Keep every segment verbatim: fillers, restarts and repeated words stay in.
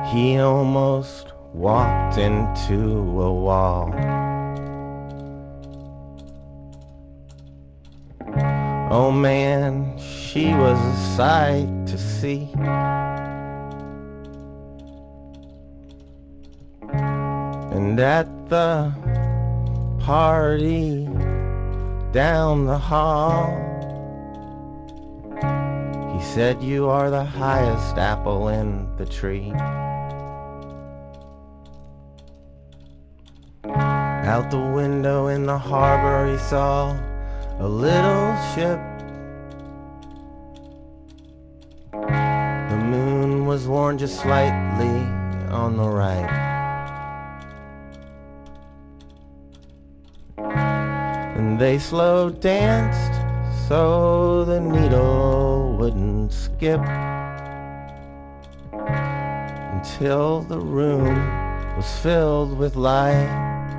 He almost walked into a wall. Oh man, she was a sight to see. And at the party down the hall, he said, "You are the highest apple in the tree." Out the window in the harbor he saw a little ship. The moon was worn just slightly on the right. And they slow danced so the needle wouldn't skip, until the room was filled with light.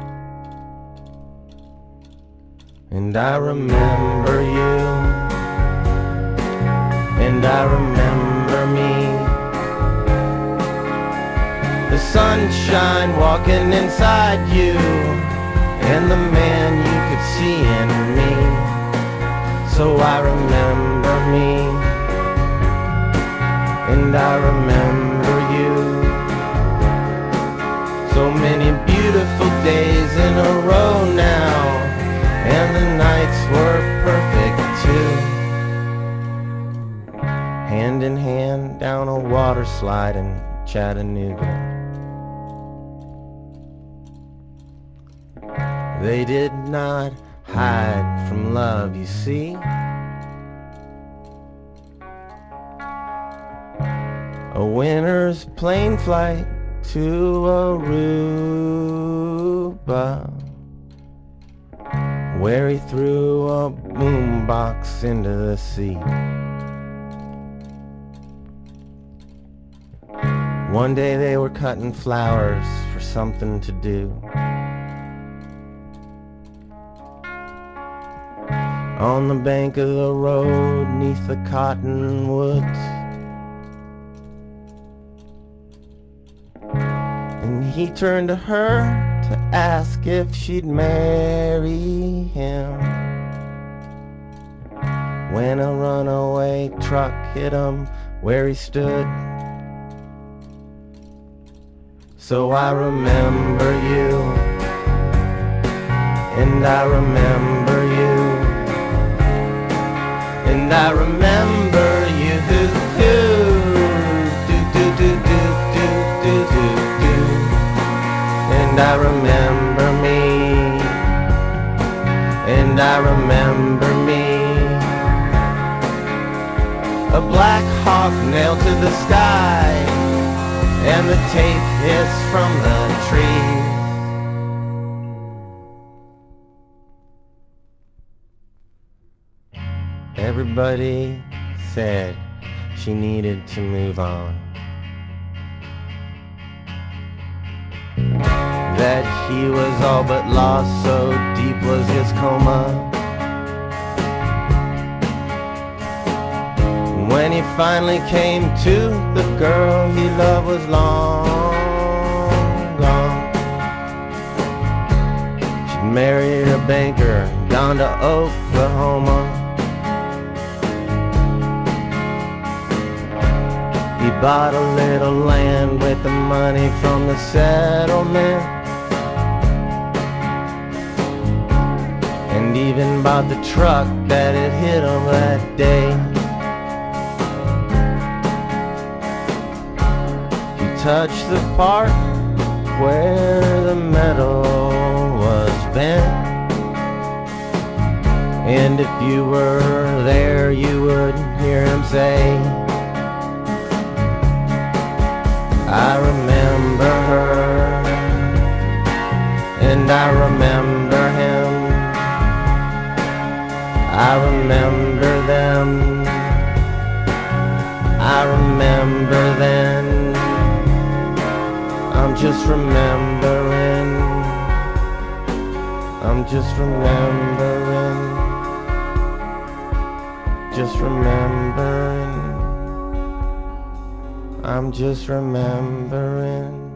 And I remember you, and I remember me, the sunshine walking inside you, and the man you could see in me. So I remember me, and I remember you. So many beautiful days in a row now, and the nights were perfect too. Hand in hand down a water slide in Chattanooga. They did not hide from love, you see. A winter's plane flight to Aruba, where he threw a boombox into the sea. One day they were cutting flowers for something to do. On the bank of the road, neath the cottonwoods. And he turned to her to ask if she'd marry him, when a runaway truck hit him where he stood. So I remember you, and I remember you, and I remember you, do do do do do do do do do. And I remember me, and I remember me, a black hawk nailed to the sky, and the tape hiss from the trees. Everybody said she needed to move on, that he was all but lost, so deep was his coma. When he finally came to, the girl he loved was long gone. She'd married a banker, gone to Oklahoma. He bought a little land with the money from the settlement, and even bought the truck that had hit him that day. He touched the part where the metal was bent, and if you were there you would hear him say, I remember her, and I remember him, I remember them, I remember then, I'm just remembering, I'm just remembering, just remembering, I'm just remembering